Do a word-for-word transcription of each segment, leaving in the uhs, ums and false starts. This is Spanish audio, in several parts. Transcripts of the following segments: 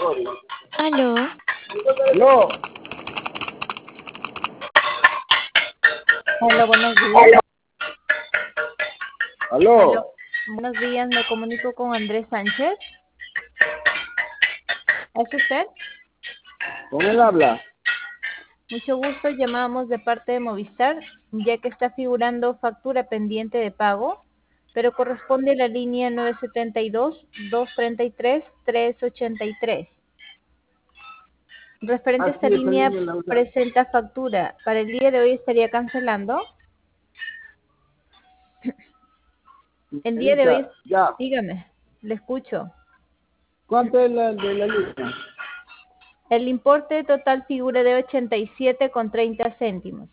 Aló. Aló. Hola, buenos días. Aló. Aló. Buenos días, me comunico con Andrés Sánchez. ¿Es usted? ¿Con él habla? Mucho gusto, llamamos de parte de Movistar, ya que está figurando factura pendiente de pago, pero corresponde a la línea nueve siete dos, dos tres tres, tres ocho tres. Referente a Ah, esta sí, esa línea, línea la usa. presenta factura. Para el día de hoy estaría cancelando. El día de hoy, Señorita, ya. dígame, le escucho. ¿Cuánto es la de la línea? El importe total figura de ochenta y siete con treinta céntimos.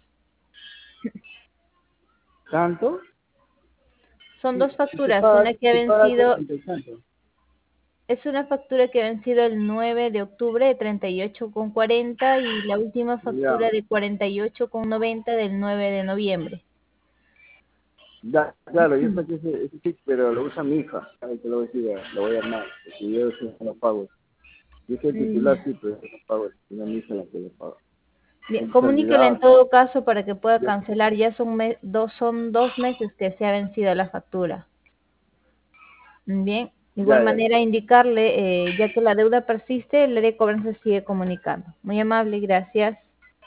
¿Tanto? Son Sí, dos sí se facturas, paga, una que ha se paga vencido, setenta y tanto. es una factura que ha vencido el nueve de octubre de treinta y ocho con cuarenta y la última Ya. factura de cuarenta y ocho con noventa del nueve de noviembre. Ya, claro, yo sé que ese, ese sí, pero lo usa mi hija. Ahí te lo voy a decir, lo voy a armar. Porque yo sí no pago. Yo soy Mm, titular, sí, pero yo no pago. Es mi hija la que lo paga. Bien, Siempre se comuníquela olvidaba. en todo caso para que pueda Ya, cancelar. Ya son, me- dos, son dos meses que se ha vencido la factura. Bien, de igual ya, ya. manera indicarle, eh, ya que la deuda persiste, el área de cobranza sigue comunicando. Muy amable, gracias.